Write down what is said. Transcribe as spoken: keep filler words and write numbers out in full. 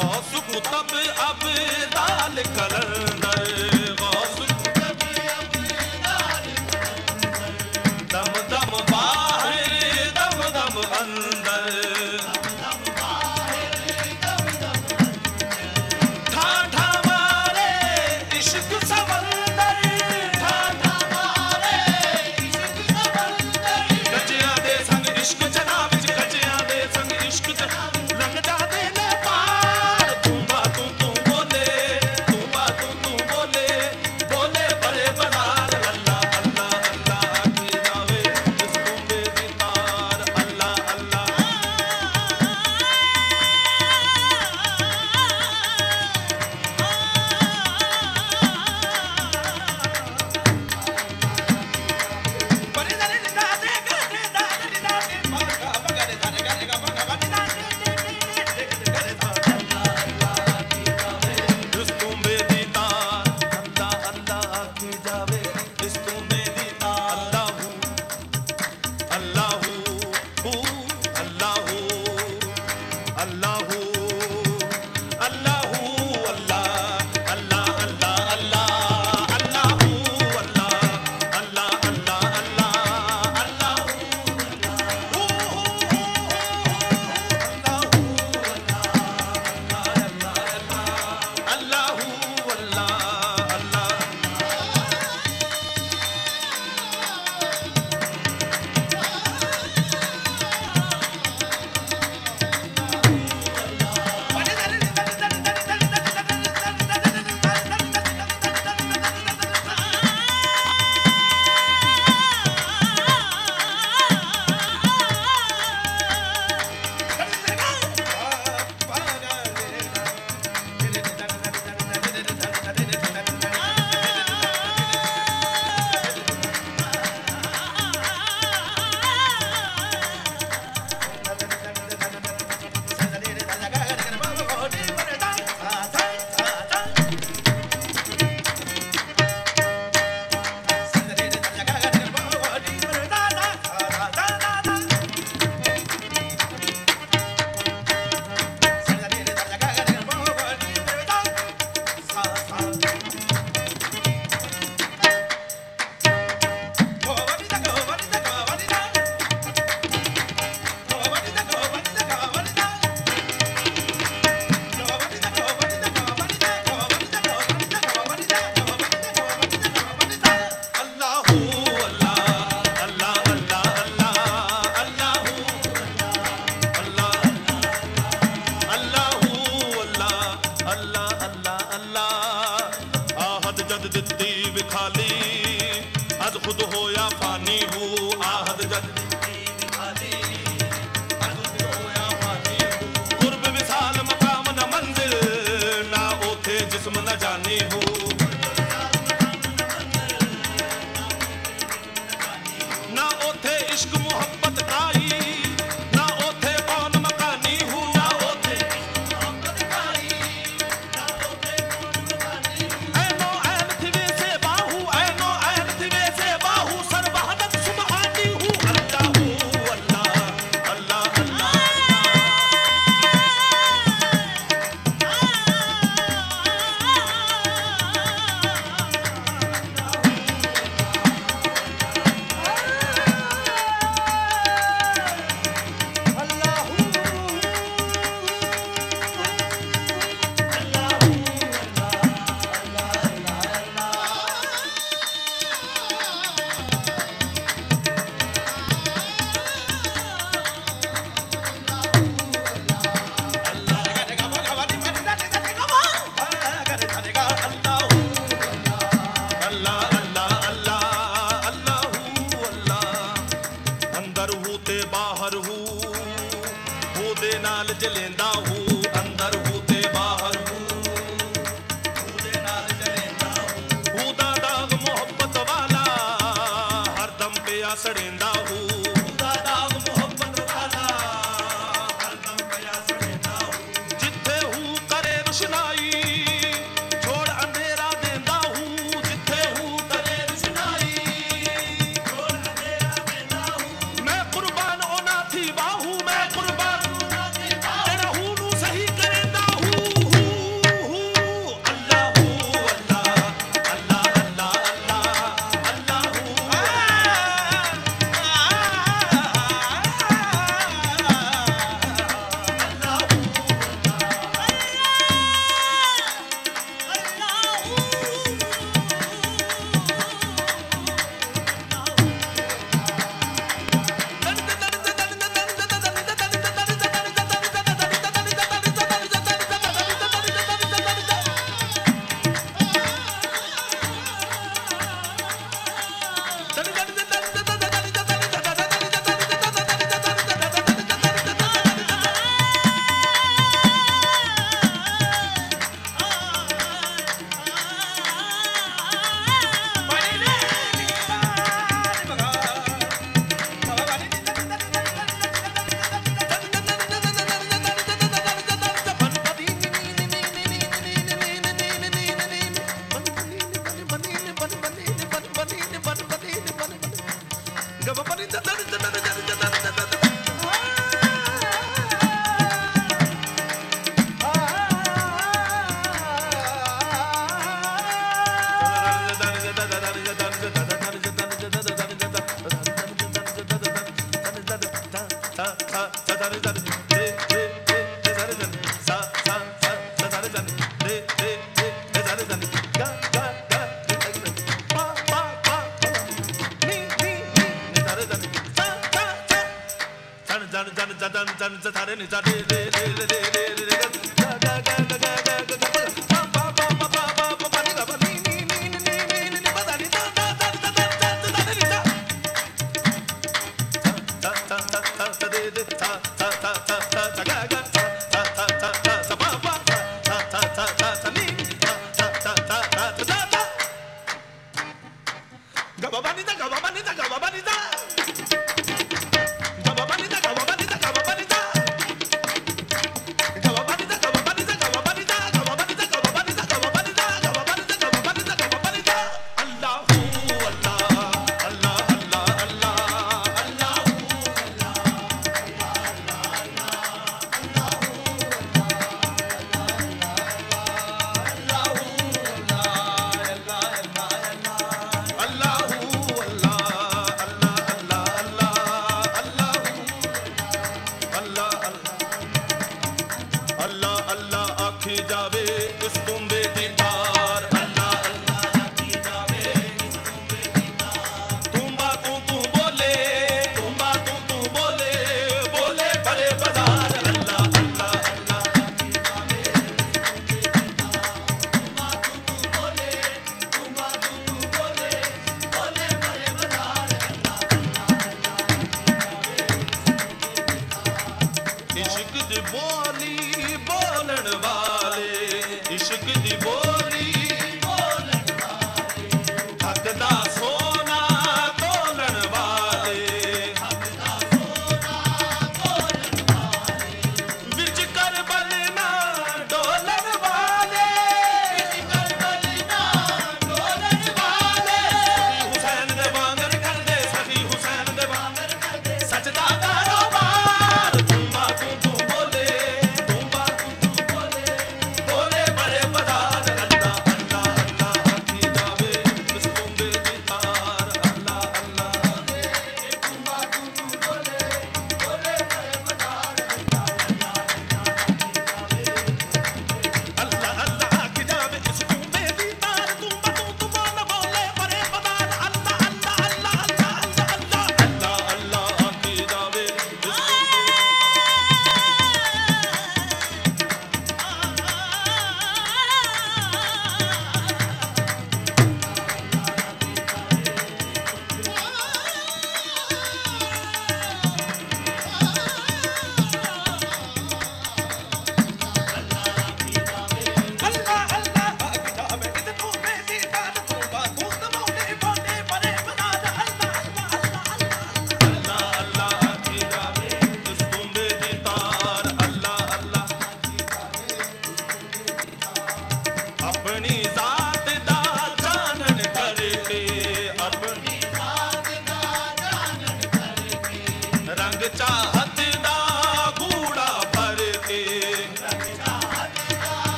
गौस कुतब अब दाल कलंदर, गौस कुतब अब दाल कलंदर, दम दम बाहर दम दम अंदर, दम दम बाहर दम दम अंदर, ठाठा मारे इश्क समंदर, ठाठा मारे इश्क समंदर, कचियां दे संग इश्क जना विच, कचियां दे संग इश्क जना लंघ जादे ने पार, तू बा तू तू बोले, तू बा तू तू बोले, बोले बड़े बनार, अल्लाह अल्लाह अल्लाह आखी जावे इस कुंबे दी तार, अल्लाह अल्लाह बड़ी दरे दा दे गरे दा दे दा दे मागा बगरे दा दे गरे गा मागा बड़ी दा दे दे दे दे गरे दा, अल्लाह अल्लाह आखी जावे इस कुंबे दी तार, अल्लाह अल्लाह आखी जावे इस कुंबे दी तार, अल्लाह हू अल्लाह अल्लाह अल्लाह अल्लाह अल्लाह अल्लाह अल्लाह अल्लाह हू अल्लाह अल्लाह अल्लाह अल्लाह अल्लाह हू अल्लाह हू अल्लाह अल्लाह अल्लाह हू अल्लाह अल्लाह अल्लाह अल्लाह अल्लाह हू अल्लाह अल्लाह हू अल्लाह अल्लाह अल्लाह अल्लाह आहद जद दित्ती विखाली अज खुद होया फानी हू, आहद जद दित्ती विखाली अज खुद होया फानी हू, कुर्ब विसाल मकाम न मंजिल ना ओथे जिस्म न जानी हू, ना ओथे इश्क मोहब्बत काई, ना ओथे कौन मकानी हूँ, ना ओथे मोहब्बत काई, ना ओथे कौन मकानी हूँ, ऐनो ऐन थिवे से बाहू, ऐनो ऐन थिवे से बाहू, सर्वहदत सुबहानी हूँ, अल्लाह हू अल्लाह अल्लाह अल्लाह जलेंदा हूँ अंदर हूँ ते बाहर हूँ, हूँ नाल जलेंदा हूँ, हूँ दा दाग मोहब्बत वाला हर दम पे आ सड़ेंदा हूँ, हूँ दा दाग मोहब्बत वाला हर दम पे आ सड़ेंदा हूँ, जिथे हूँ करे रुशनाई छोड़ अंधेरा देंदा हूँ, जिथे हूँ करे रुशनाई छोड़ अंधेरा देंदा हूँ, मैं कुर्बान ओना थी बाहू, मैं कुर्बान ओना थी बाहू, तेरा हूँ नू सही करेंदा हूँ। Boy